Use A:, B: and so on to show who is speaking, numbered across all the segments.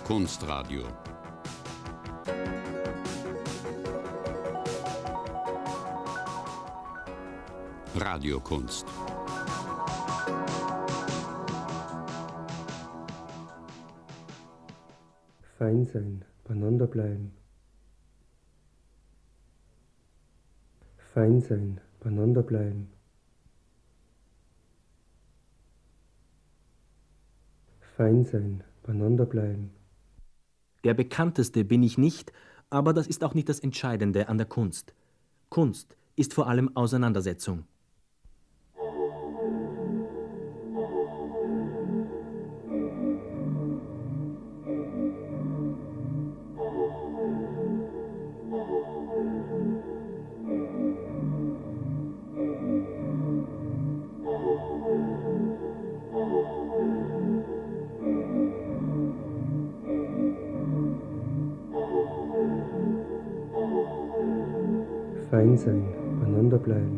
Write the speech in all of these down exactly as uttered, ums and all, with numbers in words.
A: Kunstradio. Radiokunst.
B: Fein sein, beieinander bleiben. Fein sein, beieinander bleiben. Fein sein, beieinander bleiben.
C: Der bekannteste bin ich nicht, aber das ist auch nicht das Entscheidende an der Kunst. Kunst ist vor allem Auseinandersetzung.
B: Fein sein, beieinander bleiben.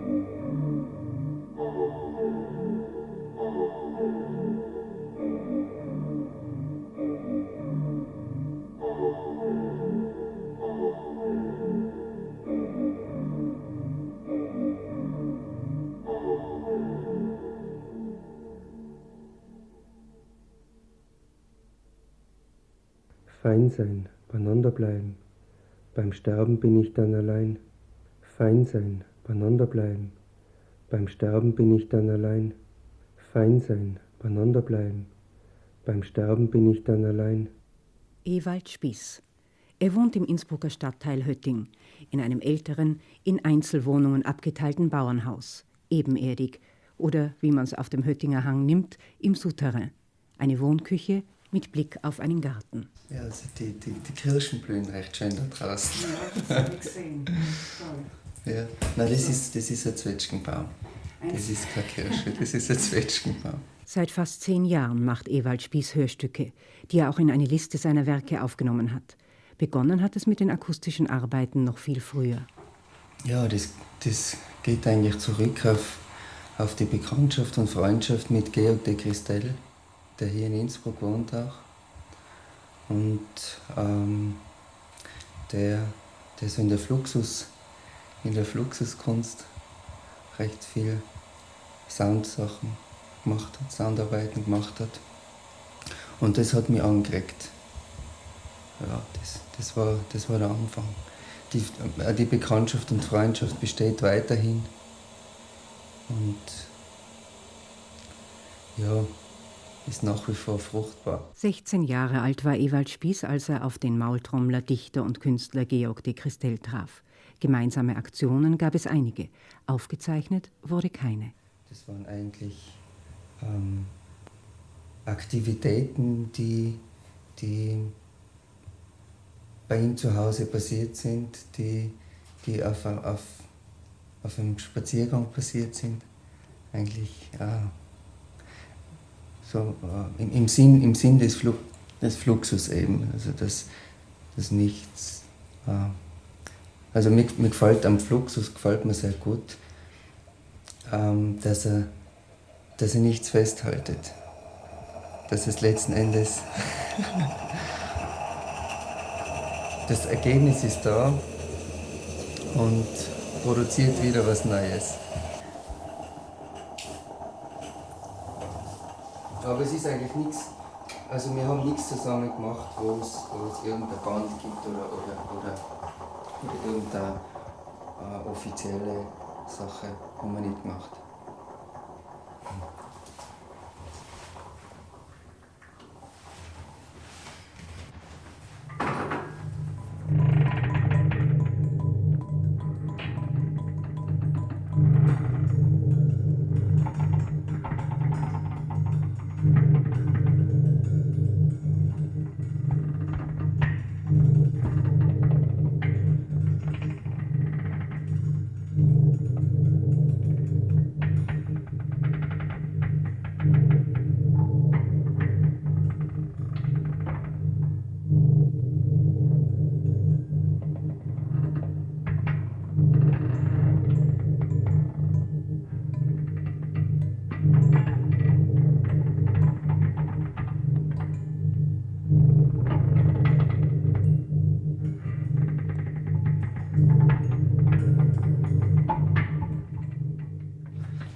B: Fein sein, beieinander bleiben. Beim Sterben bin ich dann allein. Fein sein, beieinander bleiben. Beim Sterben bin ich dann allein. Fein sein, beieinander bleiben. Beim Sterben bin ich dann allein.
D: Ewald Spieß. Er wohnt im Innsbrucker Stadtteil Hötting, in einem älteren, in Einzelwohnungen abgeteilten Bauernhaus, ebenerdig oder, wie man es auf dem Höttinger Hang nimmt, im Souterrain. Eine Wohnküche mit Blick auf einen Garten.
E: Ja, also die, die, die Kirschen blühen recht schön da draußen.
D: Ja, das habe ich gesehen. Toll.
E: Ja. Nein, das ist, das ist ein Zwetschgenbaum. Das ist keine Kirsche, das ist ein Zwetschgenbaum.
D: Seit fast zehn Jahren macht Ewald Spieß Hörstücke, die er auch in eine Liste seiner Werke aufgenommen hat. Begonnen hat es mit den akustischen Arbeiten noch viel früher.
E: Ja, das, das geht eigentlich zurück auf, auf die Bekanntschaft und Freundschaft mit Georg de Christel, der hier in Innsbruck wohnt auch. Und ähm, der, der so in der Fluxus, in der Fluxuskunst recht viel Soundsachen gemacht hat, Soundarbeiten gemacht hat. Und das hat mich angeregt. Ja, das, das, war, das war der Anfang. Die, die Bekanntschaft und Freundschaft besteht weiterhin. Und ja, ist nach wie vor fruchtbar.
D: sechzehn Jahre alt war Ewald Spieß, als er auf den Maultrommler, Dichter und Künstler Georg de Christel traf. Gemeinsame Aktionen gab es einige. Aufgezeichnet wurde keine.
E: Das waren eigentlich ähm, Aktivitäten, die, die bei ihm zu Hause passiert sind, die, die auf, auf, auf einem Spaziergang passiert sind. Eigentlich ja, so, äh, im, im, Sinn, im Sinn des, Flu des Fluxus eben, also das, das Nichts. Äh, also mir, mir gefällt am Fluxus gefällt mir sehr gut, ähm, dass, er, dass er nichts festhaltet. Dass es letzten Endes das Ergebnis ist da und produziert wieder was Neues. Aber es ist eigentlich nichts, also wir haben nichts zusammen gemacht, wo es, wo es irgendein Band gibt oder, oder, oder, oder irgendeine äh, offizielle Sache, haben wir nicht gemacht.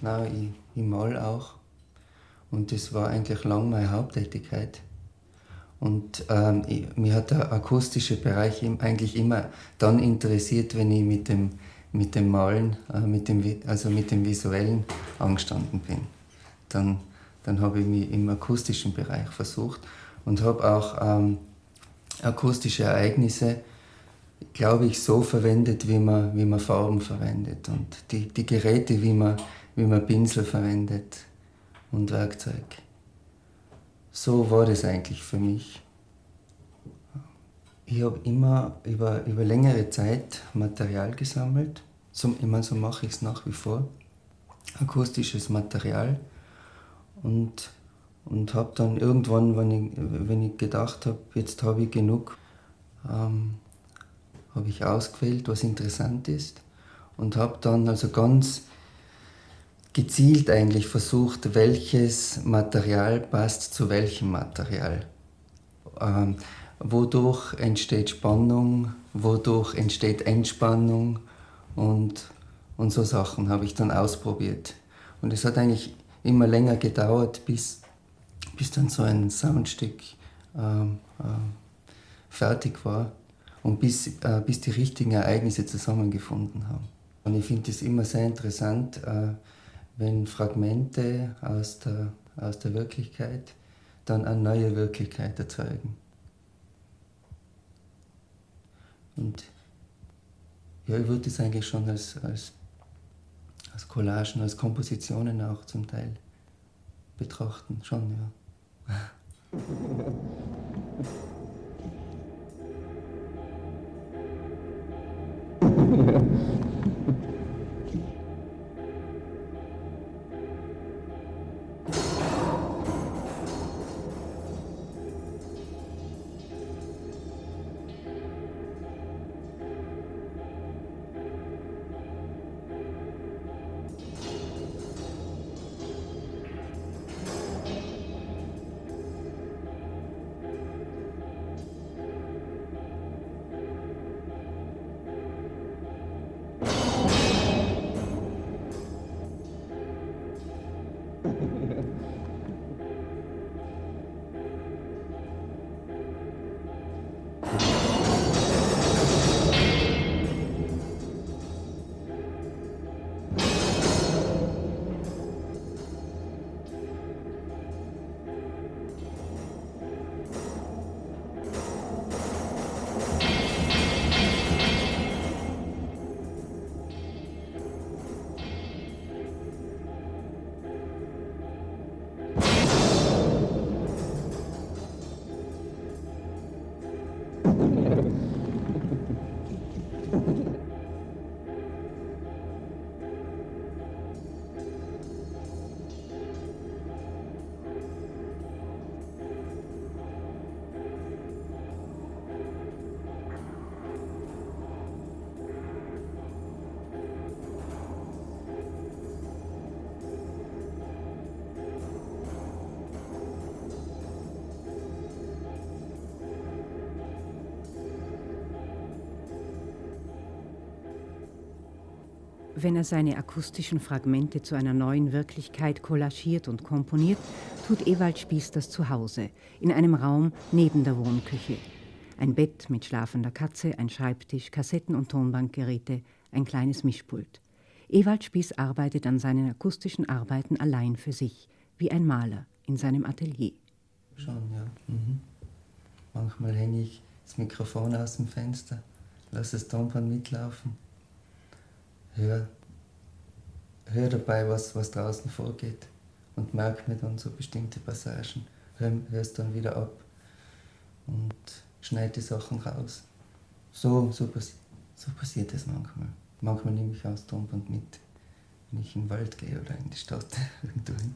E: nein, ich, ich mal auch. Und das war eigentlich lang meine Haupttätigkeit. Und ähm, ich, mich hat der akustische Bereich eigentlich immer dann interessiert, wenn ich mit dem, mit dem Malen, äh, mit dem, also mit dem Visuellen angestanden bin. Dann, dann habe ich mich im akustischen Bereich versucht und habe auch ähm, akustische Ereignisse, glaube ich, so verwendet, wie man, wie man Farben verwendet und die, die Geräte, wie man, wie man Pinsel verwendet und Werkzeug. So war das eigentlich für mich. Ich habe immer über, über längere Zeit Material gesammelt. So, ich meine, so mache ich es nach wie vor. Akustisches Material. Und, und habe dann irgendwann, wenn ich, wenn ich gedacht habe, jetzt habe ich genug, ähm, habe ich ausgewählt, was interessant ist. Und habe dann also ganz gezielt eigentlich versucht, welches Material passt zu welchem Material. Ähm, wodurch entsteht Spannung, wodurch entsteht Entspannung und, und so Sachen habe ich dann ausprobiert. Und es hat eigentlich immer länger gedauert, bis, bis dann so ein Soundstück ähm, äh, fertig war und bis, äh, bis die richtigen Ereignisse zusammengefunden haben. Und ich finde es immer sehr interessant, äh, wenn Fragmente aus der, aus der Wirklichkeit dann eine neue Wirklichkeit erzeugen. Und ja, ich würde das eigentlich schon als, als, als Collagen, als Kompositionen auch zum Teil betrachten, schon, ja.
D: Wenn er seine akustischen Fragmente zu einer neuen Wirklichkeit kollagiert und komponiert, tut Ewald Spieß das zu Hause, in einem Raum neben der Wohnküche. Ein Bett mit schlafender Katze, ein Schreibtisch, Kassetten- und Tonbandgeräte, ein kleines Mischpult. Ewald Spieß arbeitet an seinen akustischen Arbeiten allein für sich, wie ein Maler in seinem Atelier.
E: Schon, ja. Mhm. Manchmal hänge ich das Mikrofon aus dem Fenster, lasse das Tonband mitlaufen, höre hör dabei, was, was draußen vorgeht und merke mir dann so bestimmte Passagen, höre es dann wieder ab und schneide die Sachen raus. So, so, passi so passiert es manchmal. Manchmal nehme ich auch das Tonband mit, wenn ich in den Wald gehe oder in die Stadt irgendwo hin.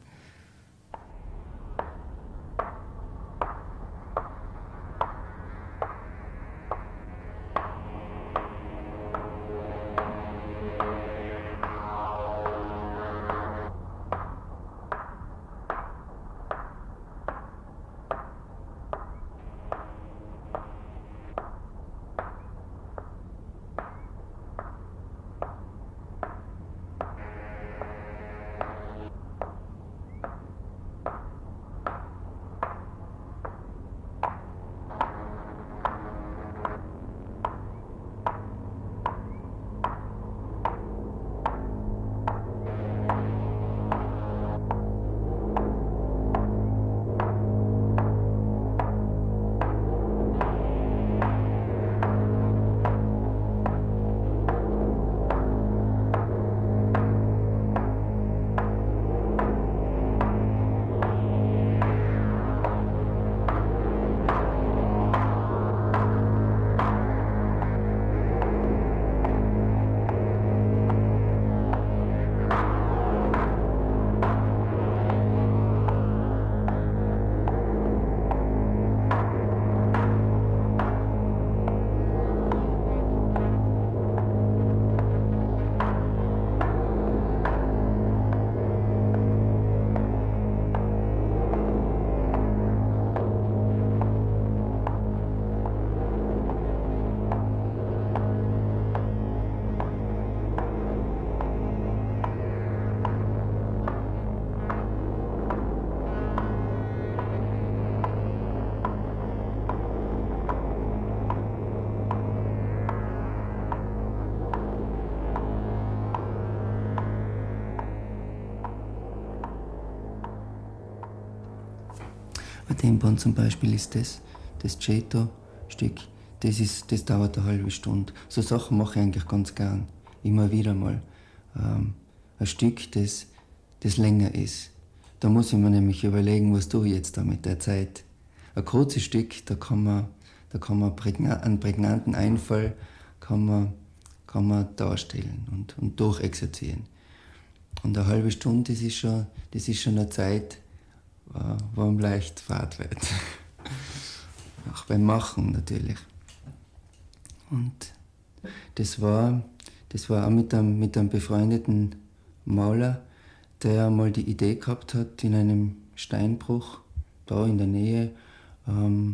E: Bei dem Band zum Beispiel ist das, das Ceto-Stück, das, ist, das dauert eine halbe Stunde. So Sachen mache ich eigentlich ganz gern. Immer wieder mal ähm, ein Stück, das, das länger ist. Da muss ich mir nämlich überlegen, was tue ich jetzt da mit der Zeit. Ein kurzes Stück, da kann man, da kann man prägna- einen prägnanten Einfall kann man, kann man darstellen und, und durchexerzieren. Und eine halbe Stunde, das ist schon, das ist schon eine Zeit, wo einem leicht fad wird. Auch beim Machen natürlich. Und das war, das war auch mit einem, mit einem befreundeten Maler, der mal die Idee gehabt hat, in einem Steinbruch da in der Nähe ähm,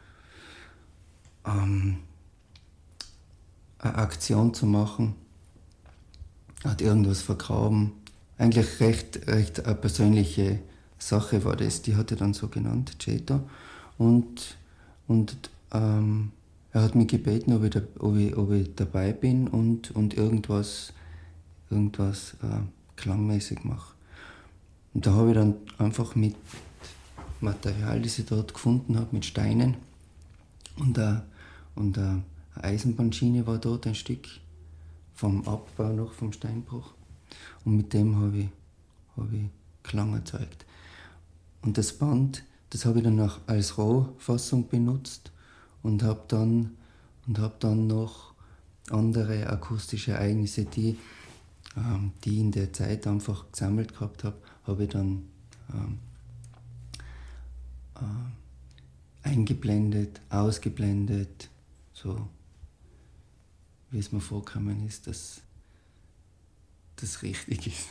E: ähm, eine Aktion zu machen. Er hat irgendwas vergraben. Eigentlich recht, recht eine persönliche Sache war das, die hat er dann so genannt, Ceto. Und, und ähm, er hat mich gebeten, ob ich, da, ob ich, ob ich dabei bin und, und irgendwas, irgendwas äh, klangmäßig mache. Und da habe ich dann einfach mit Material, das ich dort gefunden habe, mit Steinen und, äh, und äh, eine Eisenbahnschiene war dort ein Stück vom Abbau noch vom Steinbruch. Und mit dem habe ich, hab ich Klang erzeugt. Und das Band, das habe ich dann auch als Rohfassung benutzt und habe dann, und hab dann noch andere akustische Ereignisse, die, ähm, die ich in der Zeit einfach gesammelt gehabt habe, habe ich dann ähm, äh, eingeblendet, ausgeblendet, so wie es mir vorgekommen ist, dass das richtig ist.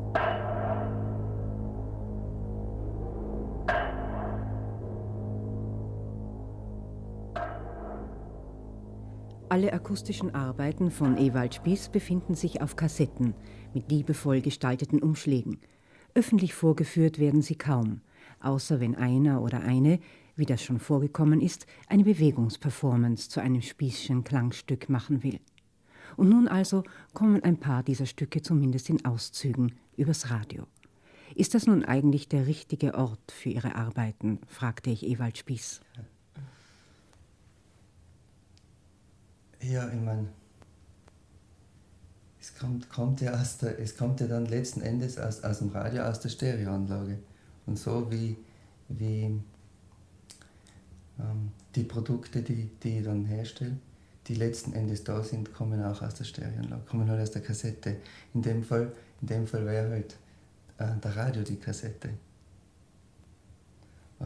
D: Alle akustischen Arbeiten von Ewald Spieß befinden sich auf Kassetten mit liebevoll gestalteten Umschlägen. Öffentlich vorgeführt werden sie kaum, außer wenn einer oder eine, wie das schon vorgekommen ist, eine Bewegungsperformance zu einem Spießschen Klangstück machen will. Und nun also kommen ein paar dieser Stücke zumindest in Auszügen übers Radio. Ist das nun eigentlich der richtige Ort für Ihre Arbeiten, fragte ich Ewald Spieß.
E: Ja, ich meine, es kommt, kommt ja aus der, es kommt ja dann letzten Endes aus, aus dem Radio, aus der Stereoanlage. Und so wie, wie ähm, die Produkte, die, die ich dann herstelle, die letzten Endes da sind, kommen auch aus der Stereoanlage, kommen halt aus der Kassette. In dem Fall, in dem Fall wäre halt äh, der Radio die Kassette. Wow.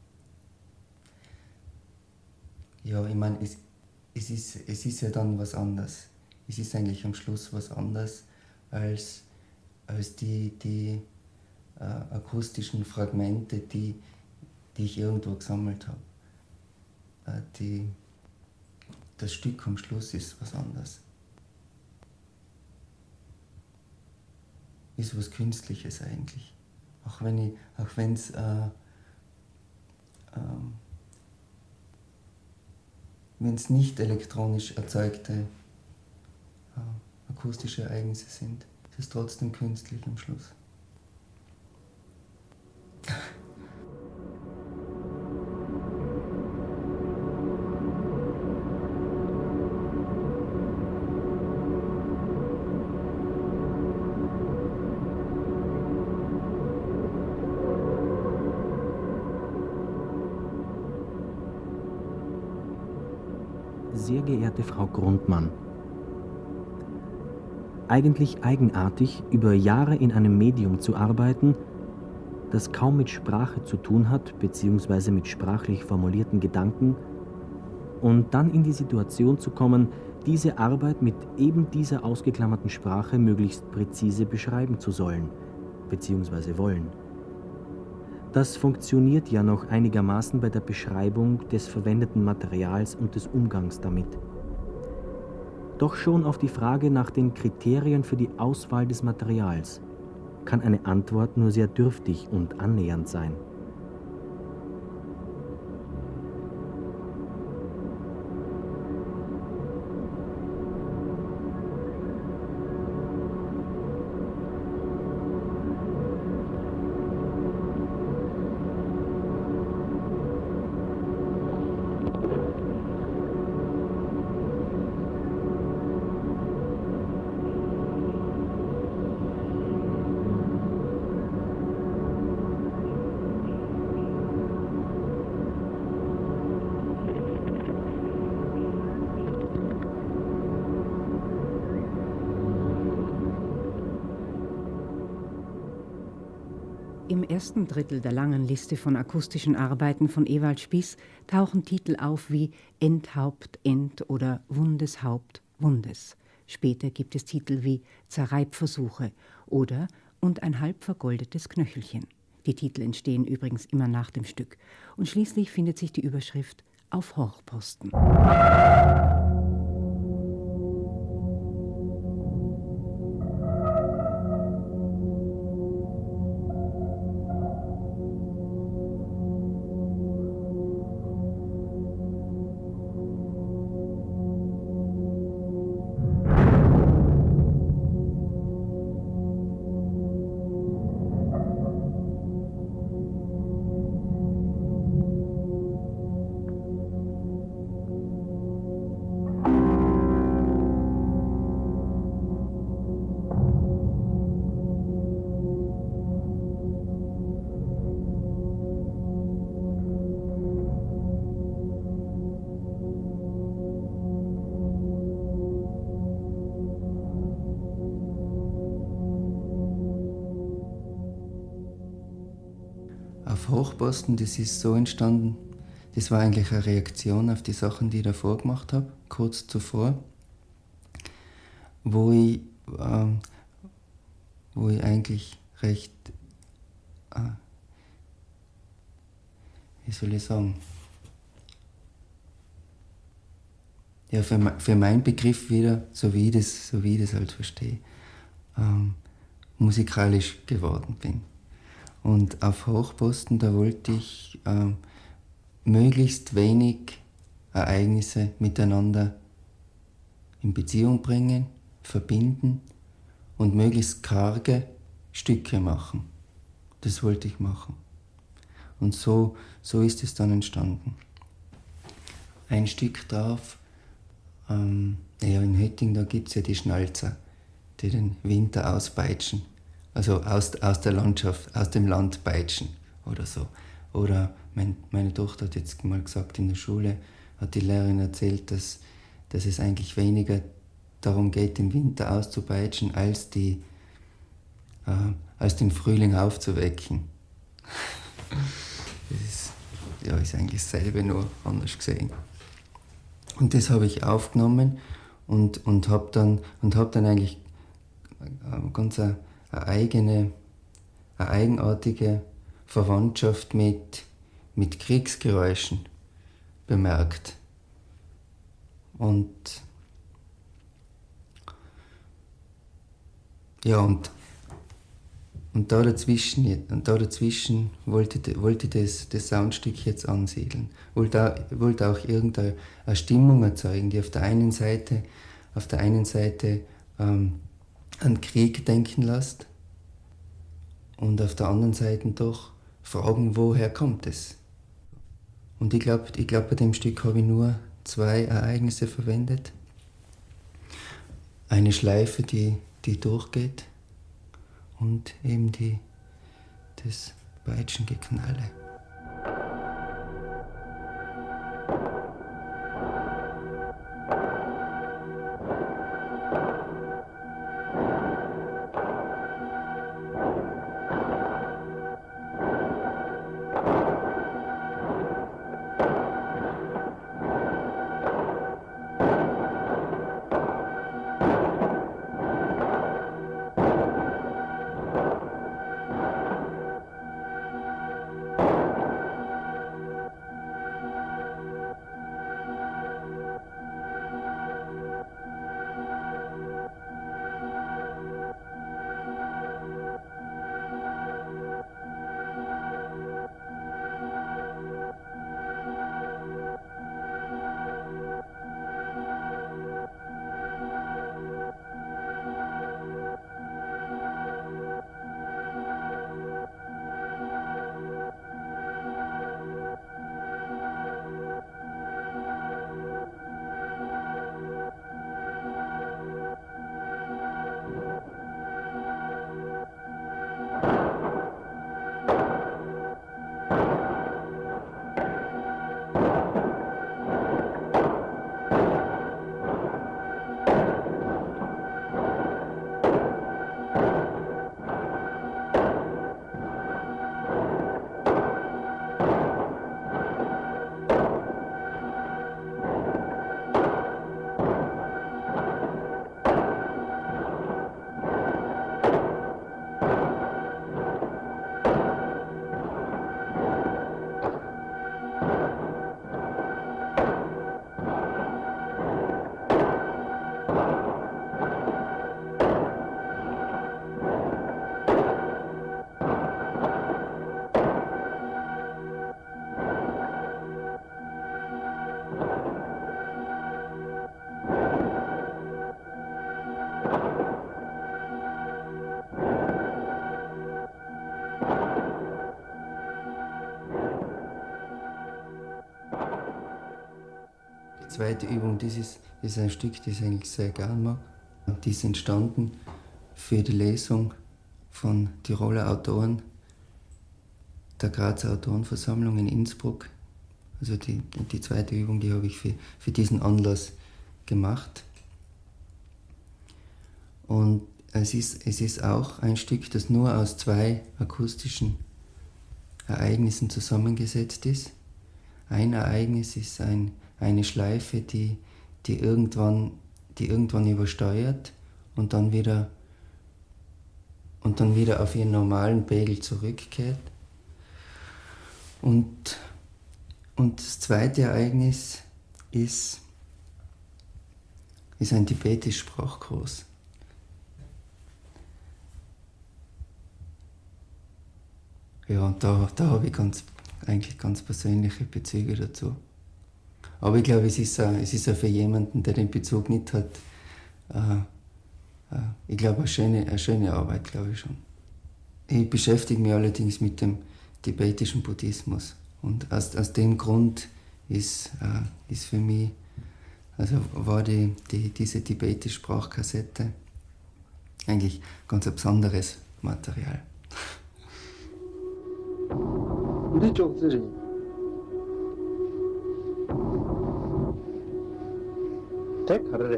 E: Ja, ich meine, es Es ist, es ist ja dann was anderes. Es ist eigentlich am Schluss was anderes als, als die, die äh, akustischen Fragmente, die, die ich irgendwo gesammelt habe. Äh, die, das Stück am Schluss ist was anderes. Ist was Künstliches eigentlich. Auch wenn ich, auch wenn es äh, ähm, wenn es nicht elektronisch erzeugte äh, akustische Ereignisse sind, ist es trotzdem künstlich am Schluss.
C: Sehr geehrte Frau Grundmann, eigentlich eigenartig, über Jahre in einem Medium zu arbeiten, das kaum mit Sprache zu tun hat, beziehungsweise mit sprachlich formulierten Gedanken, und dann in die Situation zu kommen, diese Arbeit mit eben dieser ausgeklammerten Sprache möglichst präzise beschreiben zu sollen, beziehungsweise wollen. Das funktioniert ja noch einigermaßen bei der Beschreibung des verwendeten Materials und des Umgangs damit. Doch schon auf die Frage nach den Kriterien für die Auswahl des Materials kann eine Antwort nur sehr dürftig und annähernd sein.
D: Im ersten Drittel der langen Liste von akustischen Arbeiten von Ewald Spieß tauchen Titel auf wie Endhaupt, End oder Wundeshaupt, Wundes. Später gibt es Titel wie Zerreibversuche oder Und ein halb vergoldetes Knöchelchen. Die Titel entstehen übrigens immer nach dem Stück. Und schließlich findet sich die Überschrift Auf Horchposten.
E: Auf Horchposten, das ist so entstanden, das war eigentlich eine Reaktion auf die Sachen, die ich davor gemacht habe, kurz zuvor, wo ich, ähm, wo ich eigentlich recht, äh, wie soll ich sagen, ja, für, für meinen Begriff wieder, so wie ich das, so wie ich das halt verstehe, ähm, musikalisch geworden bin. Und auf Hochposten, da wollte ich ähm, möglichst wenig Ereignisse miteinander in Beziehung bringen, verbinden und möglichst karge Stücke machen. Das wollte ich machen. Und so, so ist es dann entstanden. Ein Stück drauf, ähm, ja, in Hötting, da gibt es ja die Schnalzer, die den Winter auspeitschen. Also aus, aus der Landschaft, aus dem Land peitschen oder so. Oder mein, meine Tochter hat jetzt mal gesagt, in der Schule hat die Lehrerin erzählt, dass, dass es eigentlich weniger darum geht, den Winter auszupeitschen, als, die, äh, als den Frühling aufzuwecken. Das ist, ja, ist eigentlich dasselbe, nur anders gesehen. Und das habe ich aufgenommen und, und habe dann, und hab dann eigentlich ganz eine, eine eigene, eine eigenartige Verwandtschaft mit, mit Kriegsgeräuschen bemerkt. Und ja, und, und da dazwischen, und da dazwischen wollte, wollte ich das, das Soundstück jetzt ansiedeln. Wollte, wollte auch irgendeine eine Stimmung erzeugen, die auf der einen Seite, auf der einen Seite ähm, an Krieg denken lässt und auf der anderen Seite doch fragen, woher kommt es? Und ich glaube, ich glaub, bei dem Stück habe ich nur zwei Ereignisse verwendet. Eine Schleife, die, die durchgeht, und eben die, das Peitschengeknalle. Die zweite Übung, das ist, das ist ein Stück, das ich eigentlich sehr gern mag. Die ist entstanden für die Lesung von Tiroler Autoren der Grazer Autorenversammlung in Innsbruck. Also die, die zweite Übung, die habe ich für, für diesen Anlass gemacht. Und es ist, es ist auch ein Stück, das nur aus zwei akustischen Ereignissen zusammengesetzt ist. Ein Ereignis ist ein, eine Schleife, die, die, irgendwann, die irgendwann übersteuert und dann wieder, und dann wieder auf ihren normalen Pegel zurückkehrt. Und, und das zweite Ereignis ist, ist ein tibetischer Sprachkurs. Ja, und da, da habe ich ganz, eigentlich ganz persönliche Bezüge dazu. Aber ich glaube, es ist auch, es ist auch für jemanden, der den Bezug nicht hat, äh, äh, ich glaube, eine schöne, eine schöne Arbeit, glaube ich schon. Ich beschäftige mich allerdings mit dem tibetischen Buddhismus. Und aus, aus dem Grund ist, äh, ist für mich, also war die, die, diese tibetische Sprachkassette eigentlich ganz ein besonderes Material.
A: 우리 쪽들이 대가를 해.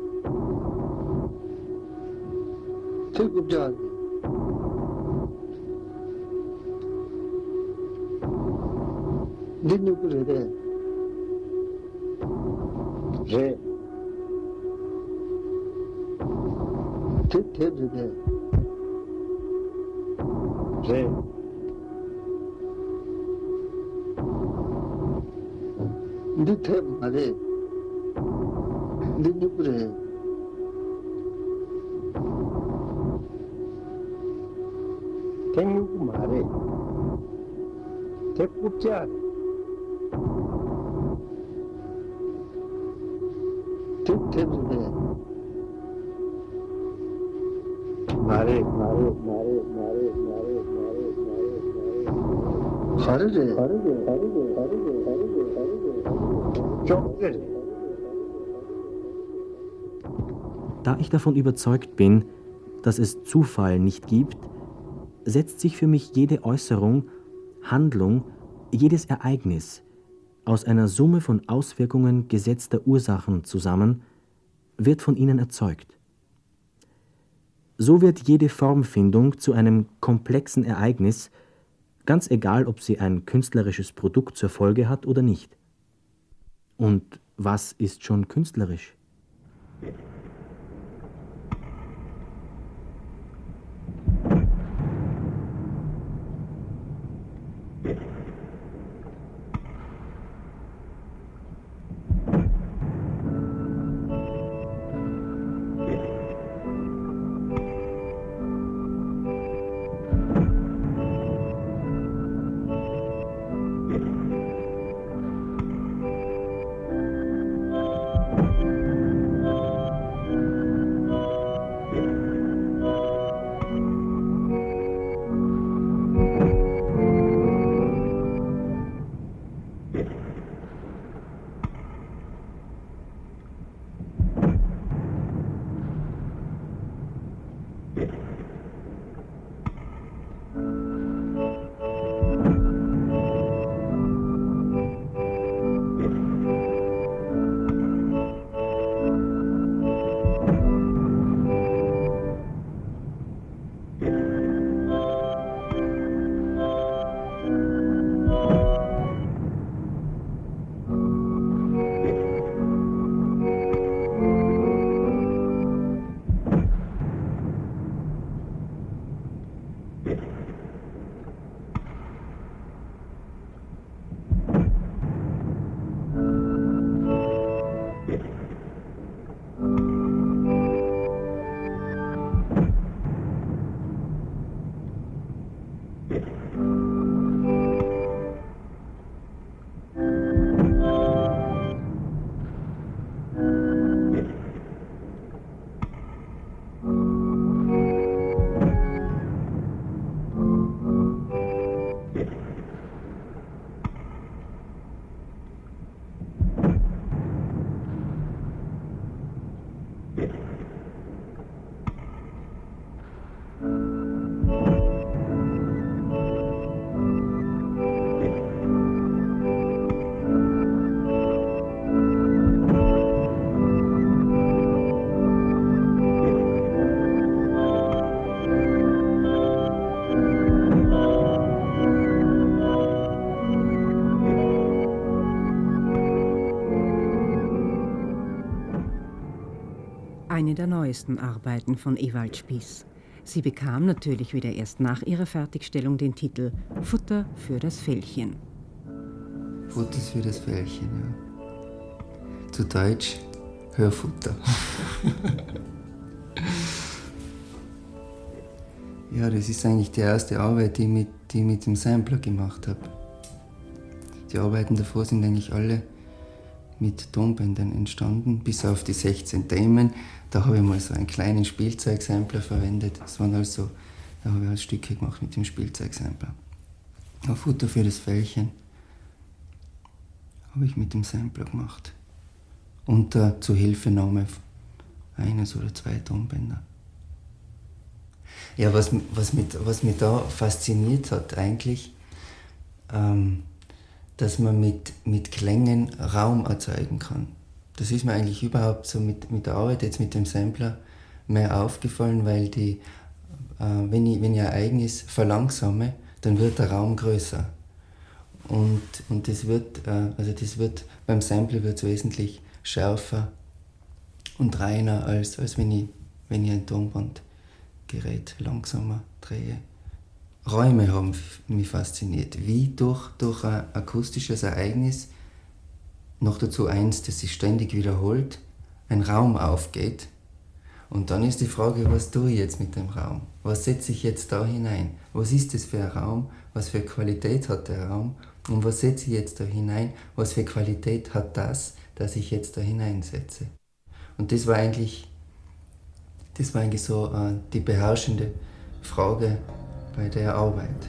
A: 대급자 니누그래 돼. 래. 대대대 래. 니태 말에 니누그래 탱누구 말에 대국자 대대대 말에 말에 말에 말에 말에 말에 말에 가르래 가르래 가르래 가르래 가르래
C: Da ich davon überzeugt bin, dass es Zufall nicht gibt, setzt sich für mich jede Äußerung, Handlung, jedes Ereignis aus einer Summe von Auswirkungen gesetzter Ursachen zusammen, wird von ihnen erzeugt. So wird jede Formfindung zu einem komplexen Ereignis, ganz egal, ob sie ein künstlerisches Produkt zur Folge hat oder nicht. Und was ist schon künstlerisch?
D: Eine der neuesten Arbeiten von Ewald Spieß. Sie bekam natürlich wieder erst nach ihrer Fertigstellung den Titel Futter für das Fellchen.
E: Futter für das Fellchen, ja. Zu Deutsch Hörfutter. Ja, das ist eigentlich die erste Arbeit, die ich mit, die ich mit dem Sampler gemacht habe. Die Arbeiten davor sind eigentlich alle mit Tonbändern entstanden, bis auf die sechzehn Themen. Da habe ich mal so einen kleinen Spielzeugsampler verwendet. Das waren also, da habe ich halt Stücke gemacht mit dem Spielzeugsampler. Auch Futter für das Fellchen habe ich mit dem Sampler gemacht. Und äh, zur Hilfenahme eines oder zwei Tonbänder. Ja, was, was, mich, was mich da fasziniert hat eigentlich, ähm, dass man mit, mit Klängen Raum erzeugen kann. Das ist mir eigentlich überhaupt so mit, mit der Arbeit jetzt mit dem Sampler mehr aufgefallen, weil die, äh, wenn, ich, wenn ich ein Ereignis verlangsame, dann wird der Raum größer. Und, und das wird, äh, also das wird, beim Sampler wird es wesentlich schärfer und reiner, als, als wenn, ich, wenn ich ein Tonbandgerät langsamer drehe. Räume haben mich fasziniert, wie durch, durch ein akustisches Ereignis, noch dazu eins, das sich ständig wiederholt, ein Raum aufgeht. Und dann ist die Frage, was tue ich jetzt mit dem Raum? Was setze ich jetzt da hinein? Was ist das für ein Raum? Was für Qualität hat der Raum? Und was setze ich jetzt da hinein? Was für Qualität hat das, das ich jetzt da hineinsetze? Und das war eigentlich, das war eigentlich so äh, die beherrschende Frage bei der Arbeit.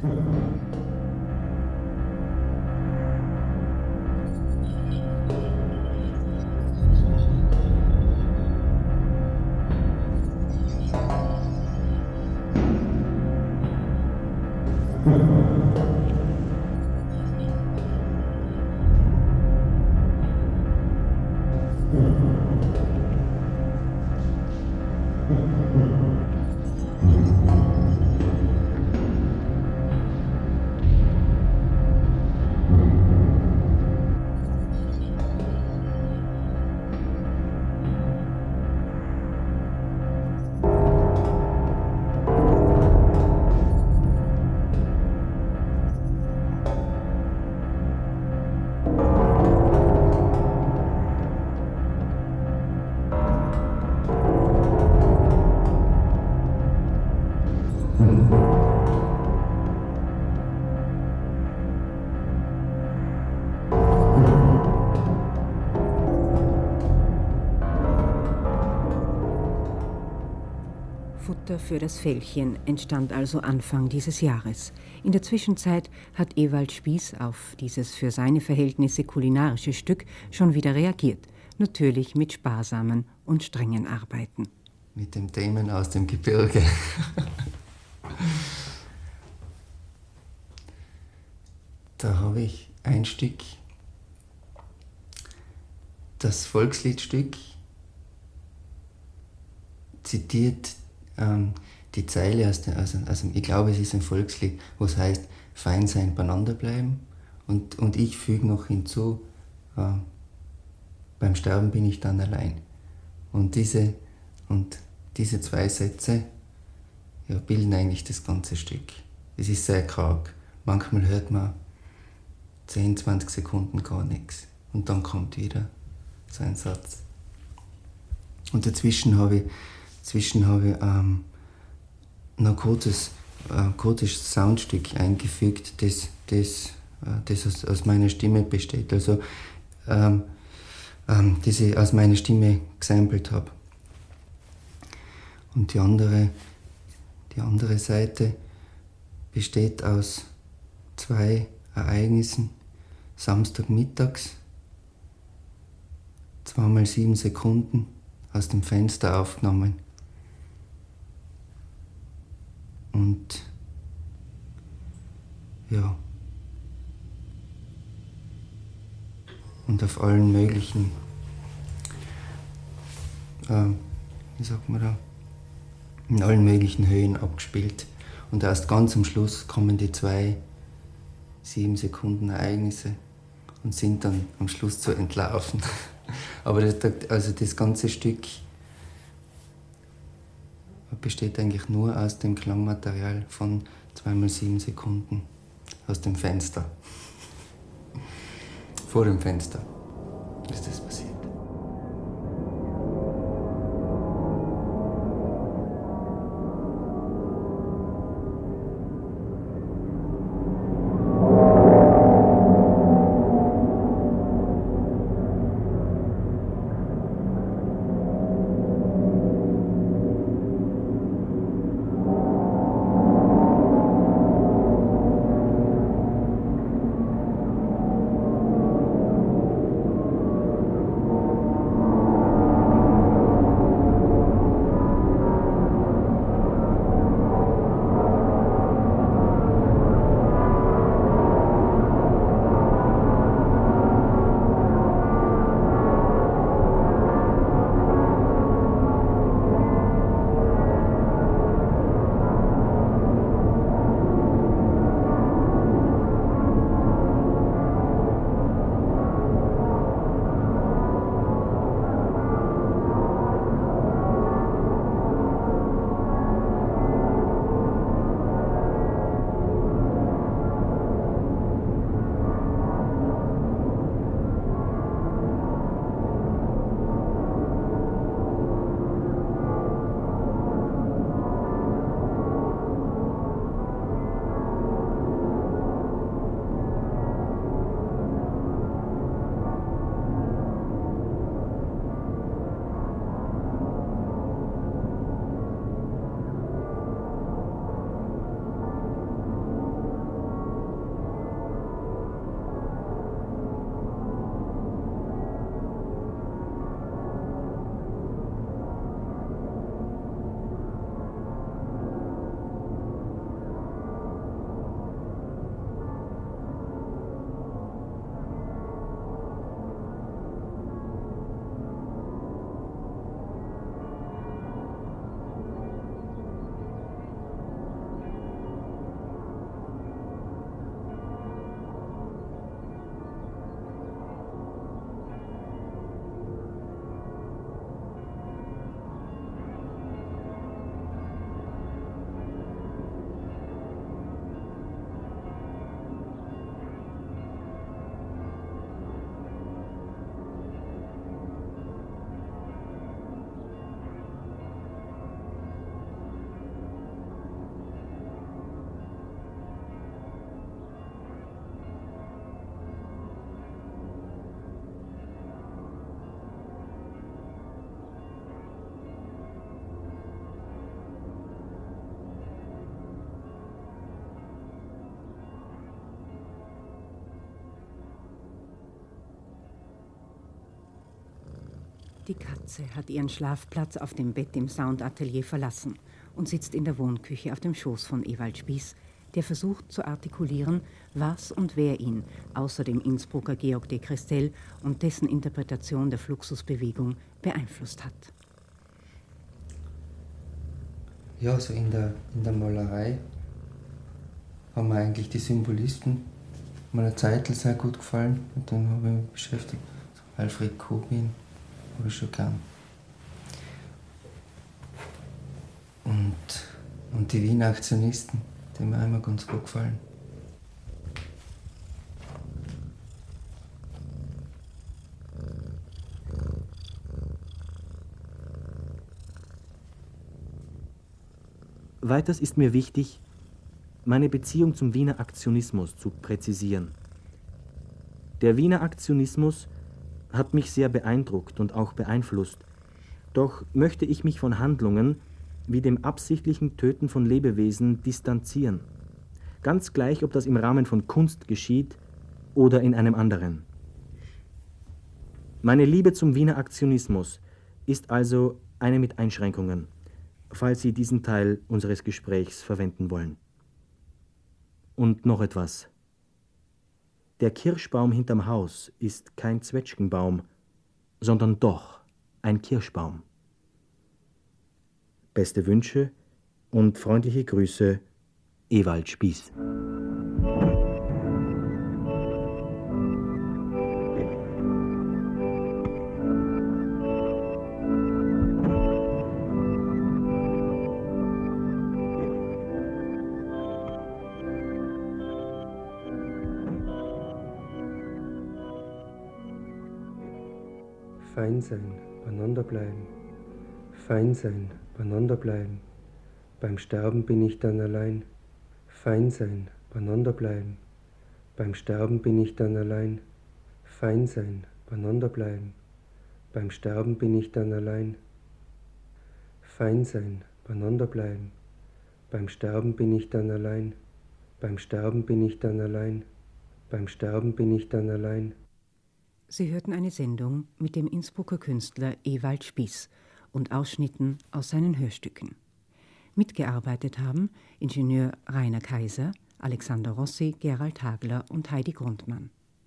D: Futter für das Fellchen entstand also Anfang dieses Jahres. In der Zwischenzeit hat Ewald Spieß auf dieses für seine Verhältnisse kulinarische Stück schon wieder reagiert. Natürlich mit sparsamen und strengen Arbeiten.
E: Mit den Themen aus dem Gebirge. Da habe ich ein Stück, das Volksliedstück, zitiert ähm, die Zeile aus der, also, also ich glaube, es ist ein Volkslied, wo es heißt, fein sein, beieinander bleiben. Und, und ich füge noch hinzu, äh, beim Sterben bin ich dann allein. Und diese, und diese zwei Sätze ja, bilden eigentlich das ganze Stück. Es ist sehr karg. Manchmal hört man zehn, zwanzig Sekunden gar nichts. Und dann kommt wieder so ein Satz. Und dazwischen habe ich, dazwischen habe ich ähm, noch ein kurzes, äh, kurzes Soundstück eingefügt, das, das, äh, das aus, aus meiner Stimme besteht. Also, ähm, ähm, das ich aus meiner Stimme gesampelt habe. Und die andere, die andere Seite besteht aus zwei Ereignissen. Samstagmittags, zweimal sieben Sekunden aus dem Fenster aufgenommen. Und ja, und auf allen möglichen, äh, wie sagt man da, in allen möglichen Höhen abgespielt. Und erst ganz am Schluss kommen die zwei sieben Sekunden Ereignisse und sind dann am Schluss zu entlaufen. Aber das, also das ganze Stück besteht eigentlich nur aus dem Klangmaterial von zwei mal sieben Sekunden aus dem Fenster. Vor dem Fenster ist das passiert.
D: Die Katze hat ihren Schlafplatz auf dem Bett im Soundatelier verlassen und sitzt in der Wohnküche auf dem Schoß von Ewald Spieß, der versucht zu artikulieren, was und wer ihn, außer dem Innsbrucker Georg de Christel und dessen Interpretation der Fluxusbewegung, beeinflusst hat.
E: Ja, so in der, in der Malerei haben mir eigentlich die Symbolisten meiner Zeit sehr gut gefallen. Und dann habe ich mich beschäftigt. So Alfred Kubin habe ich schon gern. Und, und die Wiener Aktionisten, die haben mir immer ganz gut gefallen.
C: Weiters ist mir wichtig, meine Beziehung zum Wiener Aktionismus zu präzisieren. Der Wiener Aktionismus hat mich sehr beeindruckt und auch beeinflusst. Doch möchte ich mich von Handlungen wie dem absichtlichen Töten von Lebewesen distanzieren. Ganz gleich, ob das im Rahmen von Kunst geschieht oder in einem anderen. Meine Liebe zum Wiener Aktionismus ist also eine mit Einschränkungen, falls Sie diesen Teil unseres Gesprächs verwenden wollen. Und noch etwas. Der Kirschbaum hinterm Haus ist kein Zwetschgenbaum, sondern doch ein Kirschbaum. Beste Wünsche und freundliche Grüße, Ewald Spieß.
B: fein sein, beieinander bleiben, fein sein, beieinander bleiben, beim Sterben bin ich dann allein, fein sein, beieinander bleiben, beim Sterben bin ich dann allein, fein sein, beieinander bleiben, beim Sterben bin ich dann allein, fein sein, beieinander bleiben, beim Sterben bin ich dann allein, beim Sterben bin ich dann allein, beim Sterben bin ich dann allein.
D: Sie hörten eine Sendung mit dem Innsbrucker Künstler Ewald Spieß und Ausschnitten aus seinen Hörstücken. Mitgearbeitet haben Ingenieur Rainer Kaiser, Alexander Rossi, Gerald Hagler und Heidi Grundmann.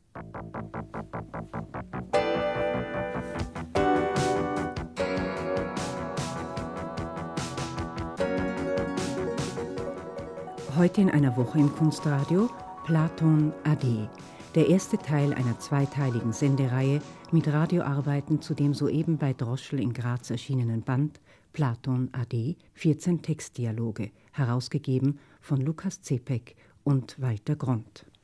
D: Heute in einer Woche im Kunstradio Platon A D, der erste Teil einer zweiteiligen Sendereihe mit Radioarbeiten zu dem soeben bei Droschl in Graz erschienenen Band Platon A D, vierzehn Textdialoge, herausgegeben von Lukas Zepek und Walter Gront.